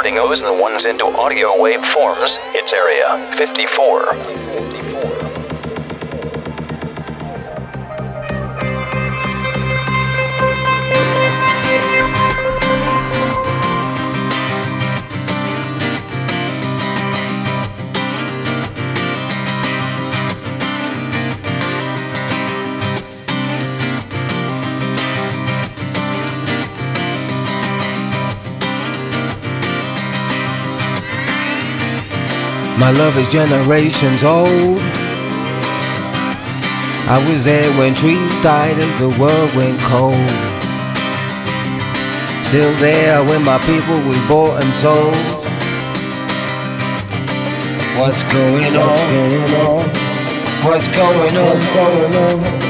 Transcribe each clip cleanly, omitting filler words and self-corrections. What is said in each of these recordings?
converting O's and 1's into audio wave forms, it's Area 54. My love is generations old. I was there when trees died as the world went cold. Still there when my people was bought and sold. What's going on? What's going on?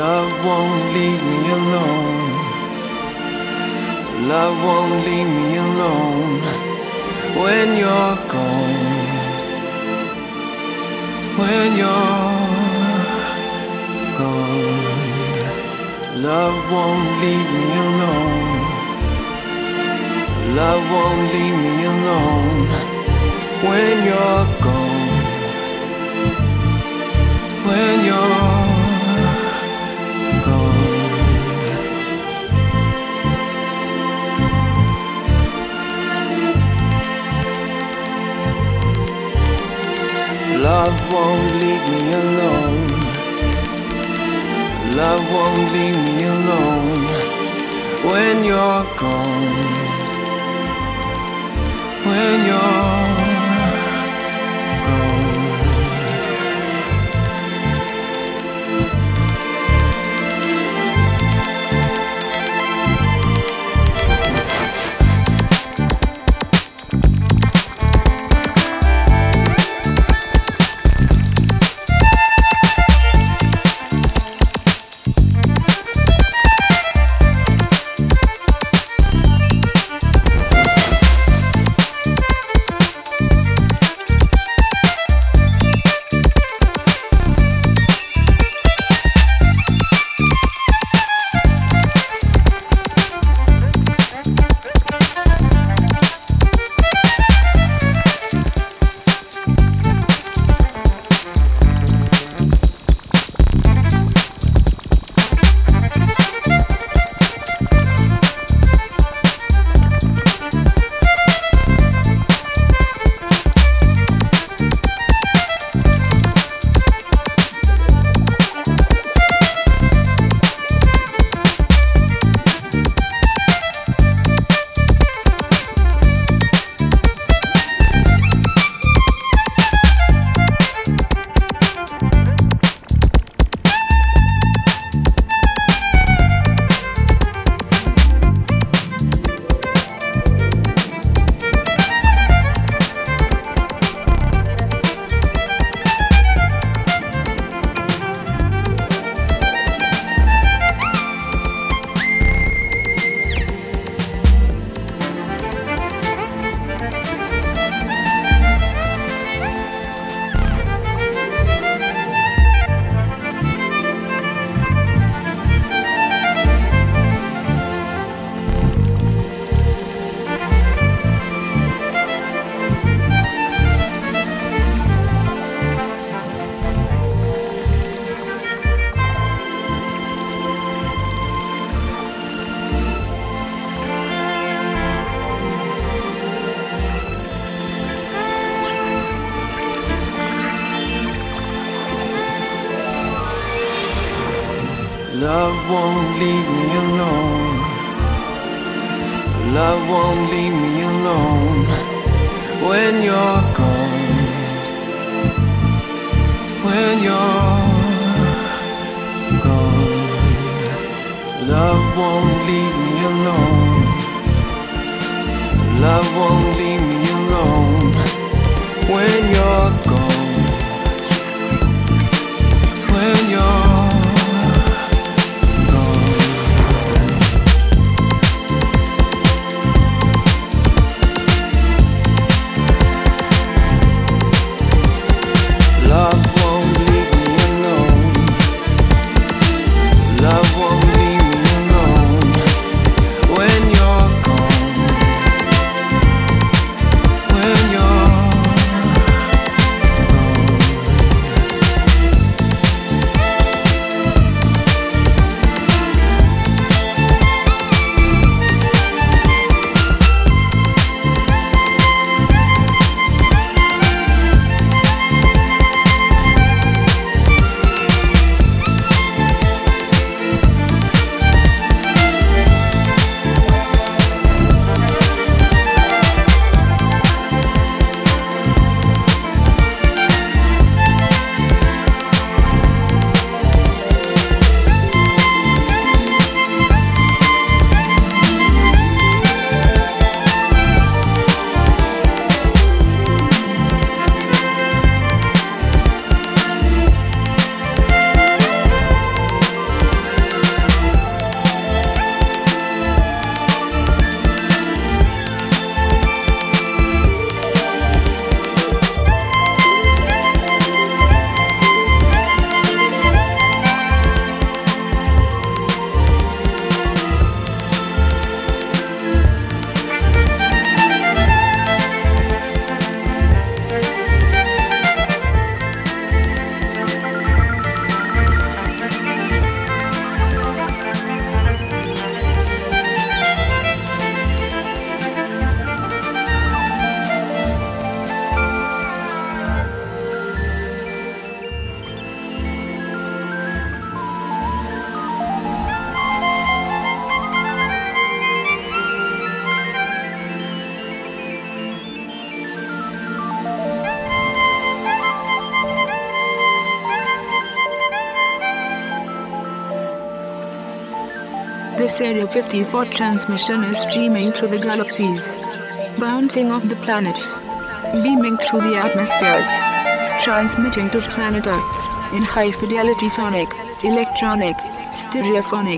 Love won't leave me alone. Love won't leave me alone when you're gone. When you're gone, love won't leave me alone. Love won't leave me alone when you're gone. When you're gone. Love won't leave me alone. Love won't leave me alone when you're gone. When you're gone. Love won't leave me alone. Love won't leave me alone when you're gone. When you're gone, love won't leave me alone. Love won't leave me alone when you're gone. When you're love won't leave me alone. Love won't leave me alone when This Area 54 transmission is streaming through the galaxies, bouncing off the planets, beaming through the atmospheres, transmitting to planet Earth in high fidelity sonic, electronic, stereophonic.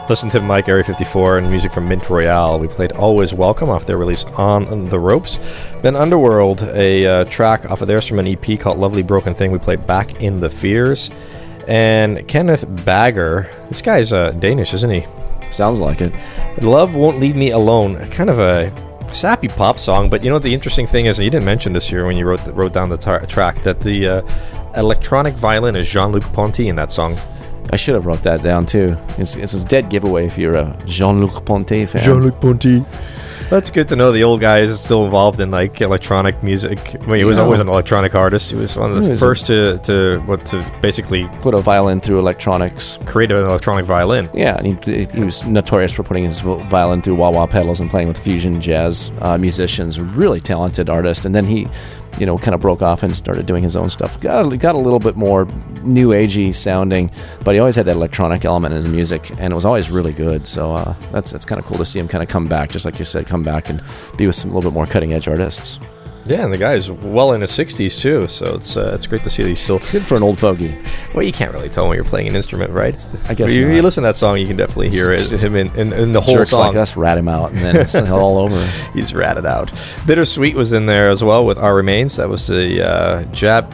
Listen to Mike, Area 54, and music from Mint Royale. We played Always Welcome off their release On the Ropes. Then Underworld, a track off of theirs from an EP called Lovely Broken Thing. We played Back in the Fears. And Kenneth Bagger, this guy's Danish, isn't he? Sounds like it. Love Won't Leave Me Alone, kind of a sappy pop song, but you know the interesting thing is, and you didn't mention this here when you wrote down the track, that the electronic violin is Jean-Luc Ponty in that song. I should have wrote that down too. It's a dead giveaway if you're a Jean-Luc Ponty fan. Jean-Luc Ponty. That's good to know. The old guy is still involved in like electronic music. I mean, he was always an electronic artist. He was one of the first to basically put a violin through electronics. Create an electronic violin. Yeah, and he was notorious for putting his violin through wah-wah pedals and playing with fusion jazz musicians. Really talented artist. And then he, kind of broke off and started doing his own stuff. Got a little bit more new agey sounding, but he always had that electronic element in his music, and it was always really good. So that's kind of cool to see him kind of come back, just like you said, come back and be with some little bit more cutting edge artists. Yeah, and the guy's well in his 60s too, so it's great to see that he's still good for an old fogey. Well, you can't really tell when you're playing an instrument, right? I guess you listen to that song, you can definitely hear him in the whole jerks song. Like us rat him out, and then it's all over. He's ratted out. Bittersweet was in there as well with Our Remains. That was the Jab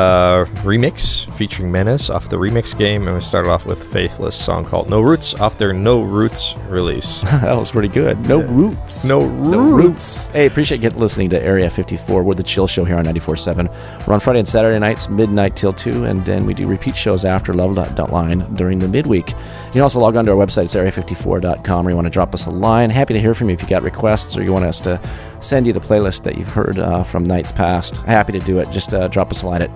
remix featuring Menace off the remix game, and we started off with Faithless, song called No Roots off their No Roots release. That was pretty good. No Roots. No Roots. Hey, appreciate listening to Area 54. We're the Chill Show here on 94.7. We're on Friday and Saturday nights, midnight till 2, and then we do repeat shows after Love.line during the midweek. You can also log on to our website, it's area54.com, where you want to drop us a line. Happy to hear from you if you got requests or you want us to send you the playlist that you've heard from nights past. Happy to do it. Just drop us a line at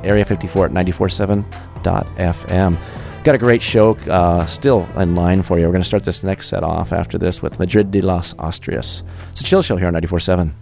area54@947.fm. Got a great show still in line for you. We're going to start this next set off after this with Madrid de las Austrias. It's a Chill Show here on 94.7.